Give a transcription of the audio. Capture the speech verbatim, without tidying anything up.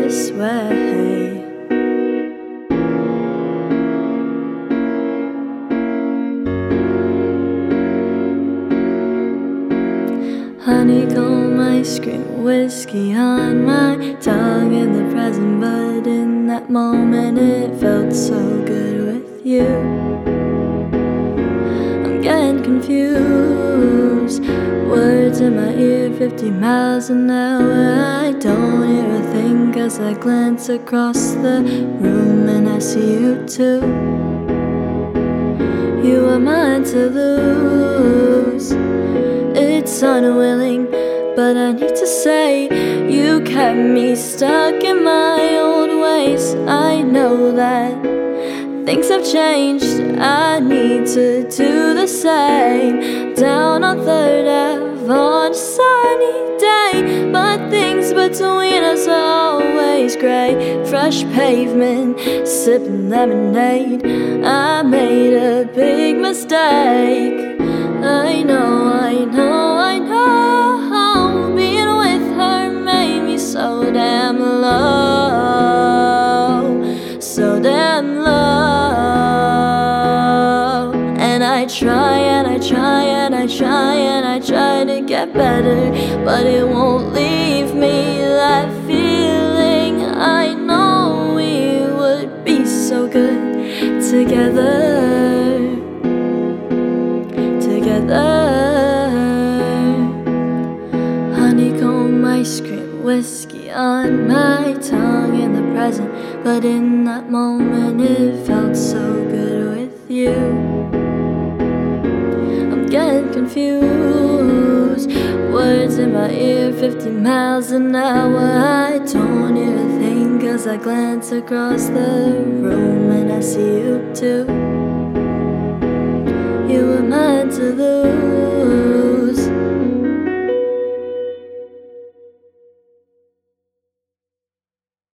this way. Honeycomb ice cream, whiskey on my tongue in the present, but in that moment it felt so good with you. I'm getting confused, words in my ear, fifty miles an hour. I don't hear a thing as I glance across the room and I see you too. You are mine to lose. It's unwilling, but I need to say you kept me stuck in my old ways. I know that things have changed, I need to do the same. Down on Third Ave on a sunny day, but things between us are always grey. Fresh pavement, sipping lemonade. I made a big mistake. I know, I know, I know. Being with her made me so damn low, so damn low. And I try and I try and I try and I try to get better, but it won't leave me that feeling. I know we would be so good together. Honeycomb ice cream, whiskey on my tongue in the present, but in that moment it felt so good with you. I'm getting confused, words in my ear, fifty miles an hour. I don't hear a thing as I glance across the room and I see you too. You were mine to lose.